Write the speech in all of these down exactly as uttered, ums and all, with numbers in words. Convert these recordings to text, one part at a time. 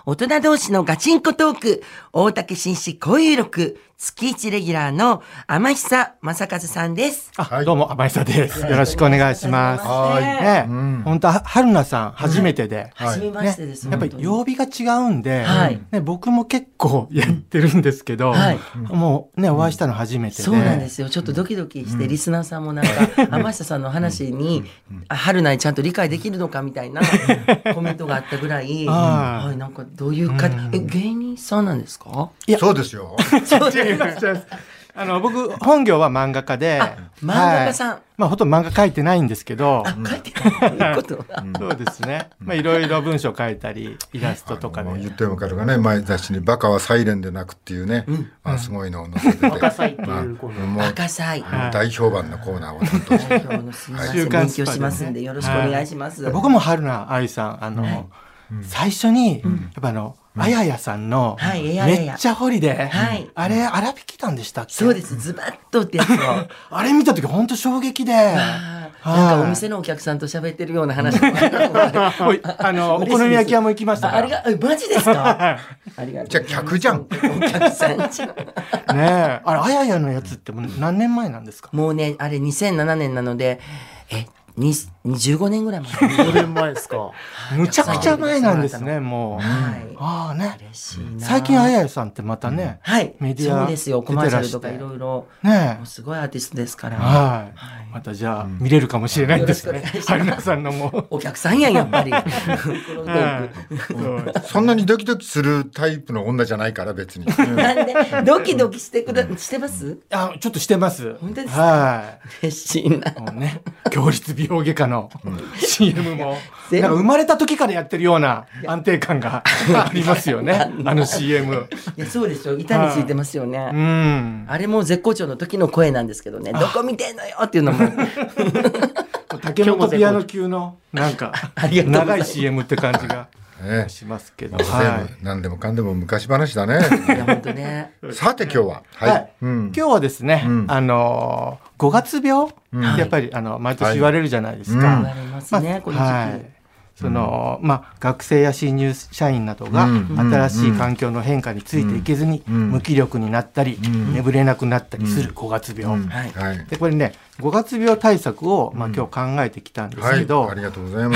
大人同士のガチンコトーク、大竹紳士交友録、月一レギュラーの天久正和さんです。 あ、はい、どうも天久です。よろしくお願いします。 はい。 ね、うん、本当春菜さん初めてで、 初めましてです。 ね、やっぱり曜日が違うんで、 はい、 ね、僕も結構やってるんですけど、はい、もうねお会いしたの初めてで、 そうなんですよ。ちょっとドキドキして、うん、リスナーさんもなんか天久さんの話に、うん、春菜にちゃんと理解できるのかみたいなコメントがあったぐらい、はい、なんかどういうか、うん、え芸人さんなんですか？ いやそうですよ。 そうですあの僕本業は漫画家で、 漫画家さん、はい、 まあほとんど漫画描いてないんですけど、 あ書いてないことは、 うん、そうですね。まあいろいろ文章書いたりイラストとかで、 言ってもわかるがね、前雑誌にバカはサイレンで泣くっていうね、うん、あすごいのを載せてて、バカサイっていうコーナー、まあ、バカサイ大評判のコーナーを担当して、 代表のすみません、勉強しますんでよろしくお願いします。 はい、僕も春菜愛さんあの、はいうん、最初に、うん、やっぱあのあややさんのめっちゃホリで、はい、あれ荒引き団でしたっけ？ そうです、ズバッとってやつをあれ見た時本当衝撃で、 なんかお店のお客さんと喋ってるような話あのお好み焼き屋も行きましたから。 あれがマジですか？ありがとう。じゃあ客じゃん。お客さんじゃん。 ねえ、あれあややのやつってもう何年前なんですか？ もうねあれにせんななねんなので、えにじゅうごねんぐらい前。 ごねんまえですか。 むちゃくちゃ前なんですね、もう。はい、ああね。嬉しいな。最近あややさんってまたね、 はい、 メディアそうですよ、コマーシャルとかいろいろ。 ね、 すごいアーティストですから。 はい。またじゃあ見れるかもしれないんですね。春菜さんのもうお客さんやんやっぱり。 そんなにドキドキするタイプの女じゃないから別に。 なんでドキドキしてくだしてます？ あ、ちょっとしてます。 本当ですか？ はい。 嬉しいな。 もうね、強立美容外科の シーエム もなんか生まれた時からやってるような安定感がありますよね。あの シーエム。 いやそうですよ。板についてますよね。 うん。 あれも絶好調の時の声なんですけどね。どこ見てんのよっていうのも。 竹本ピアノ級のなんか長い シーエム って感じがしますけど、 ね、はい、何でもかんでも昔話だね。 いや本当ね。 さて今日は、 はいはいうん、今日はですね、うん、あのごがつ病ってやっぱりあの毎年言われるじゃないですか。 言われますね、この時期。はいそのまあ、学生や新入社員などが新しい環境の変化についていけずに無気力になったり眠れなくなったりするごがつ病、でこれねごがつ病対策を、まあ、今日考えてきたんですけど、 はい、ありがとうございます。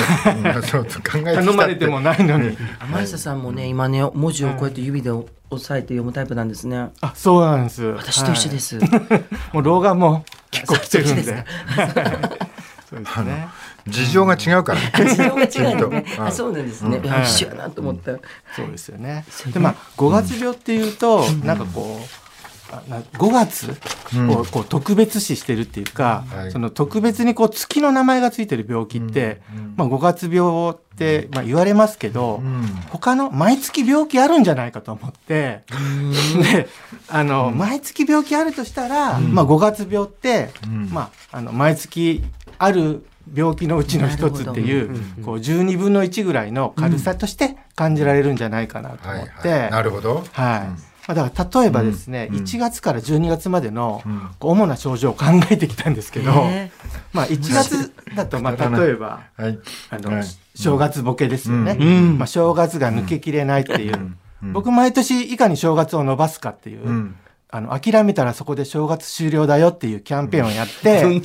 そう考えてきたって頼まれてもないのに天久さんもね今ね文字をこうやって指で押さえて読むタイプなんですね。 あ、そうなんです。 私と一緒です、 はい、もう老眼も結構来てるんでそうですね。 事情が違うから。 事情が違うね。あ、そうなんですね。一緒やなと思った。 そうですよね。でまあごがつ病っていうとなんかこうごがつをこう特別視してるっていうか、その特別にこう月の名前がついてる病気ってまあごがつ病ってまあ言われますけど、他の毎月病気あるんじゃないかと思って、であの毎月病気あるとしたらまあごがつ病ってまああの毎月ある病気のうちの一つっていう、こうじゅうにぶんのいちぐらいの軽さとして感じられるんじゃないかなと思って、はいはい、 なるほど、 はい、うん、だから例えばですね、うん、いちがつからじゅうにがつまでの主な症状を考えてきたんですけど、えーまあ、いちがつだとまあ例えば、はい、あの、はい、正月ボケですよね、うんまあ、正月が抜けきれないっていう、うんうん、僕毎年いかに正月を伸ばすかっていう、うんあの諦めたらそこで正月終了だよっていうキャンペーンをやって、うん、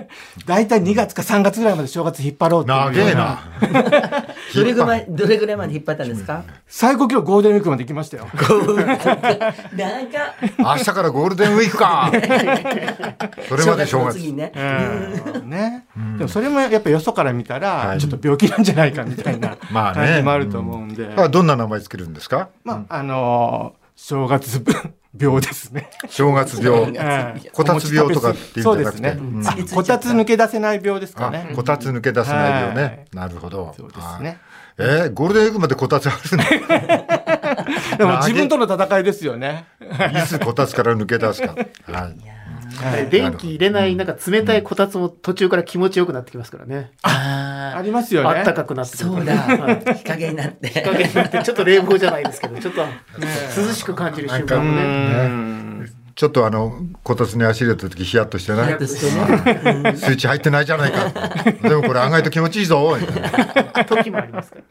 だいたいにがつかさんがつぐらいまで正月引っ張ろうっていう。 長えなどれぐらいどれぐらいまで引っ張ったんですか？ 最高記録ゴールデンウィークまで行きましたよ。 なんか明日からゴールデンウィークかそれまで正月ね、 うんねうん、でもそれもやっぱよそから見たらちょっと病気なんじゃないかみたいな感じもあると思うんで、 まあねうん、どんな名前つけるんですか？ まああのー、正月病ですね。 正月病、こたつ病とかっていうんじゃなくて、 こたつ抜け出せない病ですかね。 こたつ抜け出せない病ね。なるほど。 そうですね。 えー、ゴールデンウィークまでこたつあるね。 でも自分との戦いですよね。 いつこたつから抜け出すか。はい。 はい、電気入れないなんか冷たいこたつも途中から気持ちよくなってきますからね。 あ, ありますよね。 あったかくなってくる。 そうだ。日陰になって。 日陰になってちょっと冷房じゃないですけど、ちょっと涼しく感じる瞬間もね。 ちょっとあのこたつに足入れた時ヒヤッとしてない。 ヒヤッとしてね、うん、 スイッチ入ってないじゃないか。でもこれ案外と気持ちいいぞみたいな時もありますから。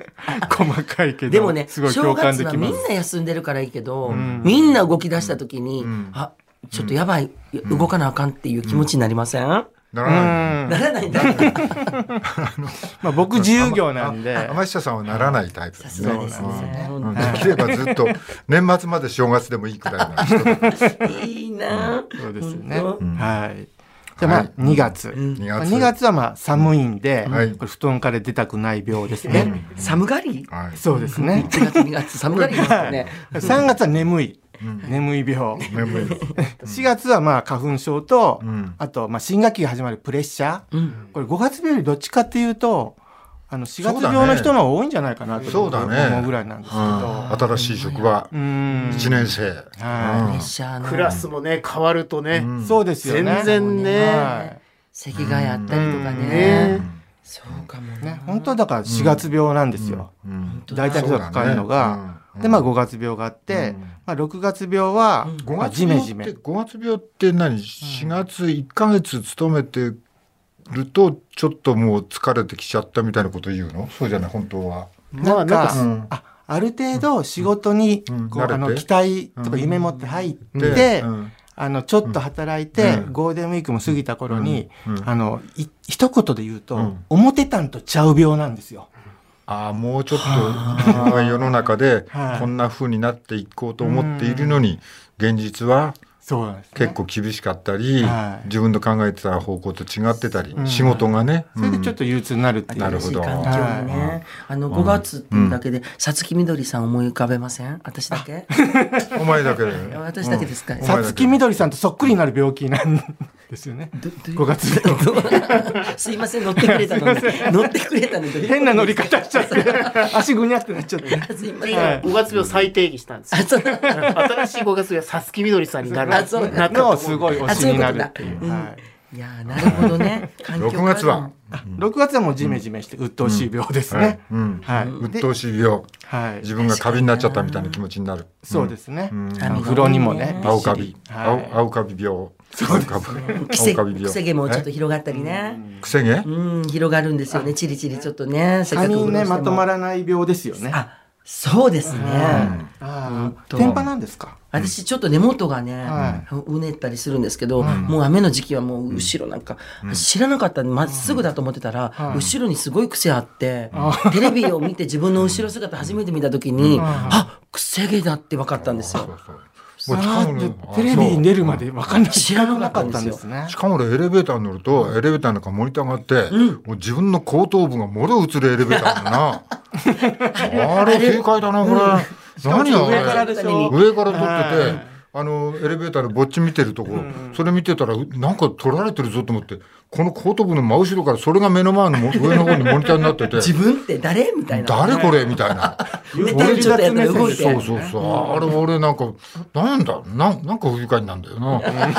細かいけど。 でもね、 すごい共感できます。 正月はみんな休んでるからいいけど、うん、みんな動き出した時に、うん、あ、ちょっとやばい、うん、動かなあかんっていう気持ちになりません？うんならない。 ならないんだ。 まあ僕自由業なんで。 天下さんはならないタイプですね。 そうですね。 できればずっと年末まで正月でもいいくらいな人。 いいな。 そうですね。はい。じゃあまあにがつ。にがつはまあ寒いんで、これ布団から出たくない病ですね。 寒がり？ そうですね。 いちがつにがつ寒がりですよね。 さんがつは眠い。眠い病。 眠い。 しがつはまあ花粉症と、あとまあ新学期が始まるプレッシャー。これごがつ病よりどっちかっていうと、あのしがつ病の人の方が多いんじゃないかなと思うぐらいなんですけど。 新しい職場、いちねん生。 プレッシャーのクラスもね変わるとね、 そうですよね。 全然ね、 席替えあったりとかね。そうかもね。 本当だからしがつ病なんですよ。大体人がかかるのが。でまあごがつ病があって、まあろくがつ病はジメジメ。 ごがつ病って何？しがついっかげつ勤めてるとちょっともう疲れてきちゃったみたいなこと言うの？そうじゃない本当は。 なんか、うん、あある程度仕事にこう、うん、あの期待とか夢持って入って、うん、あのちょっと働いて、うん、ゴールデンウィークも過ぎた頃に、うん、あのい一言で言うと、うん、思ってたんとちゃう病なんですよ。 ああもうちょっと自分が世の中でこんな風になっていこうと思っているのに現実は結構厳しかったり、自分の考えてた方向と違ってたり、仕事がねそれでちょっと憂鬱になるっていう。 なるほど。 環境にね、あのごがつっていうだけでさつきみどりさん思い浮かべません？私だけ？ お前だけで。 私だけですか？ さつきみどりさんとそっくりになる病気なんですよね。ごがつすいません乗ってくれたのに乗ってくれたのに変な乗り方しちゃって足ぐにゃってなっちゃって。 すいません。ごがつ病再定義したんですよ。新しいごがつ病はさつきみどりさんになる。 のすごい推しになるっていう。 いやなるほどね。 ろくがつはろくがつはもうジメジメして鬱陶しい病ですね。 鬱陶しい病。自分がカビになっちゃったみたいな気持ちになる。 そうですね。風呂にもね。 青カビ。青カビ病。 そうですね。くせ毛もちょっと広がったりね。 くせ毛？ うん広がるんですよね。チリチリちょっとね。 髪ねまとまらない病ですよね。 あそうですね。 天パなんですか？ 私ちょっと根元がね、うねったりするんですけど、もう雨の時期はもう後ろなんか、知らなかったんでまっすぐだと思ってたら、後ろにすごい癖あって、テレビを見て自分の後ろ姿初めて見た時に、あくせ毛だって分かったんですよ。 テレビに出るまで分かんない。知らなかったんですね。 しかも俺エレベーターに乗るとエレベーターの中モニターがあって、もう自分の後頭部がもろ映るエレベーターだな。あれ正解だなこれ。何や上からでしょ。 上から撮ってて、あのエレベーターでぼっち見てるとこ、それ見てたらなんか撮られてるぞと思って、この後頭部の真後ろからそれが目の前の上の方にモニターになってて、 自分って誰みたいな。 誰これみたいな。 俺ちょっとやったら動いて。 そうそうそう。あれ俺なんかなんだななんか不愉快なんだよな。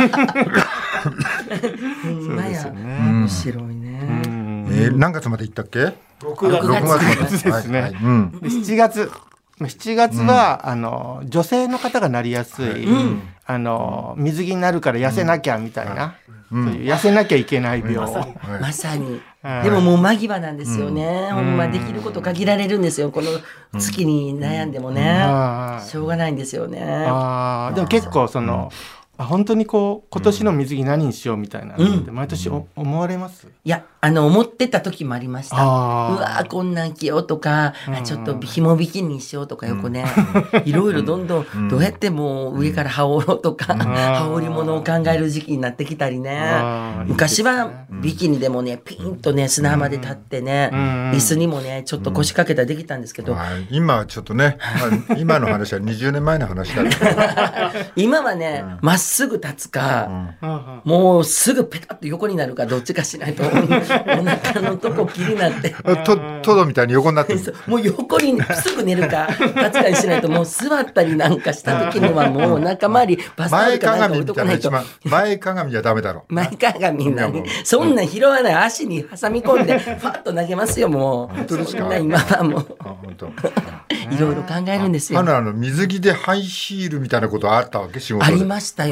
そうですよね。面白いね。 え何月まで行ったっけ？ ろくがつ。 ろくがつですね。しちがつ。しちがつは、うん、あの女性の方がなりやすい、うん、あの水着になるから痩せなきゃみたいな、うん、そういう痩せなきゃいけない病、 まさに、まさにでももう間際なんですよね、うん、ほんまできること限られるんですよこの月に悩んでもね、うん、しょうがないんですよね。 あでも結構その、うん、本当にこう今年の水着何にしようみたいなのって毎年お、うん、思われます？ いやあの思ってた時もありました。うわこんなん着ようとか、うん、ちょっと紐ビキニにしようとか横ね、うん、いろいろどんどんどうやってもう上から羽織ろうとか、うん、羽織物を考える時期になってきたりね。昔はビキニでもねピンとね砂浜で立ってね、うん、椅子にもねちょっと腰掛けたらできたんですけど、うんはい、 今はちょっとね、まあ、今の話はにじゅうねんまえの話だから今はねま、うん、っすぐ立つか、うん、もうすぐペタッと横になるかどっちかしないとお腹のとこ気になってとトドみたいに横になってるもう横にすぐ寝るか立つかにしないともう座ったりなんかした時にはもうお腹周りバスタオルかなんか置いとかないと前かがみじゃダメだろ前かがみなにそんな拾わない足に挟み込んでファッと投げますよもう。 本当ですか？ そんな今はもういろいろ考えるんですよ。 あの水着でハイヒールみたいなことあったわけ仕事で。 ありましたよ。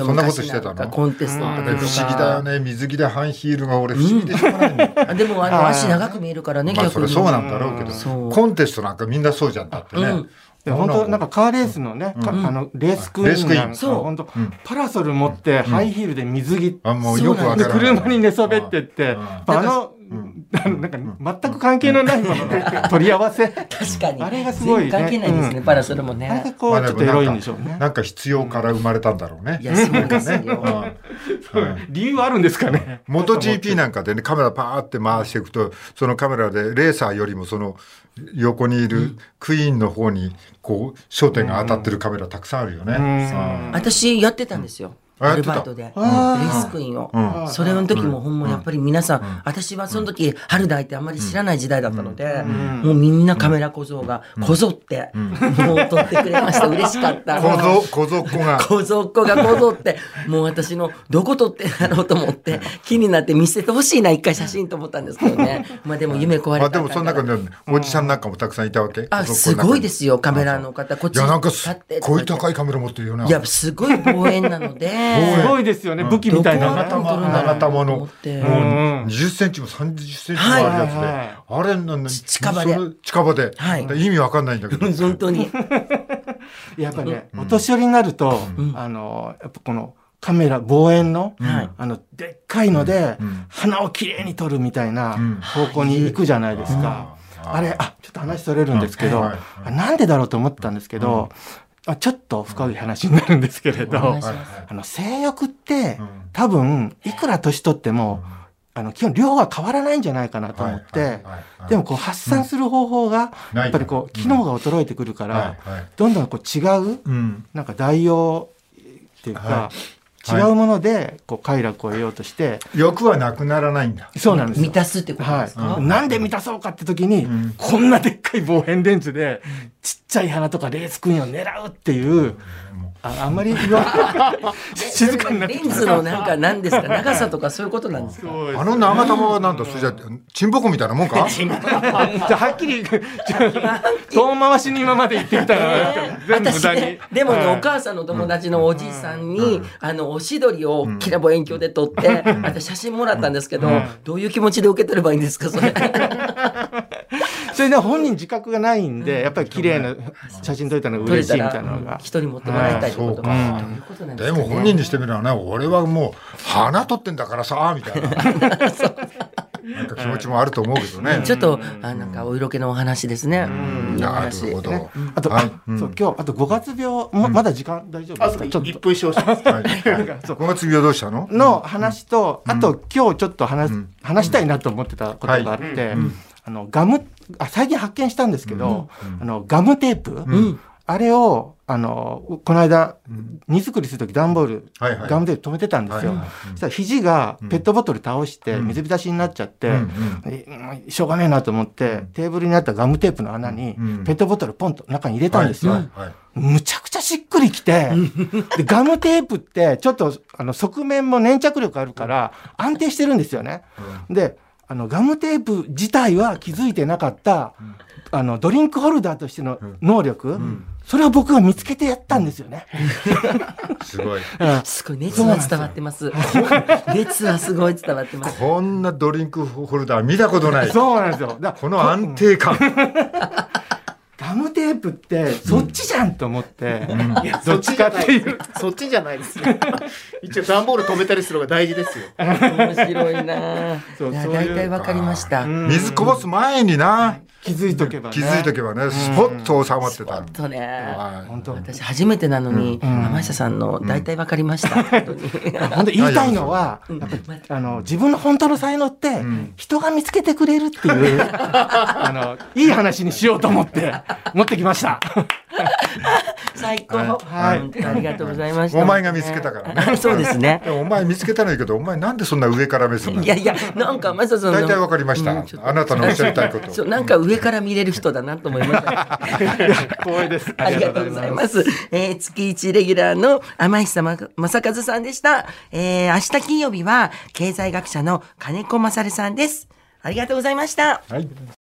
よ。 そんなことしてたの？ コンテストの時とか。 不思議だよね。水着でハイヒールが俺不思議でしょうがないね。 でもあの足長く見えるからね、 まあそ逆に。 れそうなんだろうけど、コンテストなんかみんなそうじゃんだってね。 本当なんかカーレースのね、あのレースクイーンなんか本当パラソル持ってハイヒールで水着、 あもうよくわからない。 車に寝そべってってあのなんか全く関係のないものの取り合わせ。 確かに。 あれがすごいね。 関係ないですね、パラソルもね。 あれがこうちょっとエロいんでしょうね。 なんか必要から生まれたんだろうね。 いやそうですよ。 理由はあるんですかね。 モト ジーピー なんかでね、カメラパーって回していくと、そのカメラでレーサーよりもその横にいるクイーンの方にこう焦点が当たってるカメラたくさんあるよね。 私やってたんですよ。アルバイトでレースクイーンを、それの時もほんまやっぱり皆さん、私はその時春大ってあんまり知らない時代だったので、もうみんなカメラ小僧がこぞってもう撮ってくれました。嬉しかった。 小僧小僧っ子が小僧っ子がこぞってもう私のどこ撮ってんだろうと思って気になって見せてほしいな一回写真と思ったんですけどね。まあでも夢壊れた。 でもその中でおじさんなんかもたくさんいたわけ。 あすごいですよカメラの方。こっちいやなんかすっごい高いカメラ持ってるよね。 いやすごい望遠なので。 すごいですよね、武器みたいな長玉のもうにじゅっセンチもさんじゅっセンチもあるやつで、あれなん近場で近場で意味わかんないんだけど。 本当にやっぱねお年寄りになるとあのやっぱこのカメラ望遠のあのでっかいので鼻をきれいに撮るみたいな方向に行くじゃないですか。あれあちょっと話それるんですけどなんでだろうと思ったんですけど。あちょっと深い話になるんですけれど、あの性欲って多分いくら年取ってもあの基本量は変わらないんじゃないかなと思って、でもこう発散する方法がやっぱりこう機能が衰えてくるからどんどんこう違うなんか代用っていうか違うものでこう快楽を得ようとして欲はなくならないんだ。 そうなんですよ。 満たすってことですか。 はい、なんで満たそうかって時に、うん、こんなでっかい望遠レンズでちっちゃい花とかレースクイーンを狙うっていう、うん、あ, あんまり言わ静かになってレンズのなんか何ですか長さとかそういうことなんですか。 あの長玉はなんだそれじゃチンポコみたいなもんか。 じゃはっきり遠回しに今まで言ってきたら全部無駄に、 ね、でもね、はい、お母さんの友達のおじさんに、うん、あのおしどりを大きな望遠鏡で撮って、うん、私写真もらったんですけど、うん、どういう気持ちで受け取ればいいんですかそれ。 それで本人自覚がないんで、やっぱり綺麗な写真撮れたのが嬉しいみたいなのが人に持ってもらいたいってことか、 うん、ことなんですかね。でも本人にしてみればね、俺はもう花撮ってんだからさみたいななんか気持ちもあると思うけどね。 ちょっとあなんかお色気のお話ですね。 うん、なるほど。 あと、はい、あそう今日あとごがつ病、ま、まだ時間大丈夫ですか。ちょっといっぷん少々。 ごがつ病どうしたの？ の話と、あと今日ちょっと話話したいなと思ってたことがあって、あのガムあ最近発見したんですけど、あのガムテープ、あれをあのこの間荷造りするとき段ボール、はいはい、ガムテープ止めてたんですよ。そしたら肘がペットボトル倒して水浸しになっちゃって、うんうん、しょうがねえなと思って、うん、テーブルにあったガムテープの穴にペットボトルポンと中に入れたんですよ。はいはいはい、むちゃくちゃしっくりきてでガムテープってちょっとあの側面も粘着力あるから安定してるんですよね。うん、であのガムテープ自体は気づいてなかった、うん、あのドリンクホルダーとしての能力、うん、それを僕が見つけてやったんですよね。 すごい、 うん、すごい熱は伝わってます。熱はすごい伝わってます。 こんなドリンクホルダー見たことない。 そうなんですよ。 だこの安定感。 ガムテープってそっちじゃんと思って、うん、いやどっちかっていうそっちじゃないですね。一応段ボール止めたりするのが大事ですよ。 面白いな。そう大体わかりました。 水こぼす前にな気づいとけばね。 気づいとけばね、スポッと収まってた。 スポッとね。 本当。 私初めてなのに、天下さんの大体わかりました。 本当言いたいのは、あの自分の本当の才能って人が見つけてくれるっていうあのいい話にしようと思って持ってきました。 最高。はい。ありがとうございました。 お前が見つけたからね。 そうですね。 お前見つけたのいいけど、お前なんでそんな上から目線なの？ いやいや、なんかまささん大体わかりました。あなたのおっしゃりたいこと。 そうなんか上から見れる人だなと思いました。 光栄です。 ありがとうございます。えー、月一レギュラーの天久正和さんでした。えー、明日金曜日は経済学者の金子勝さんです。ありがとうございました。 はい。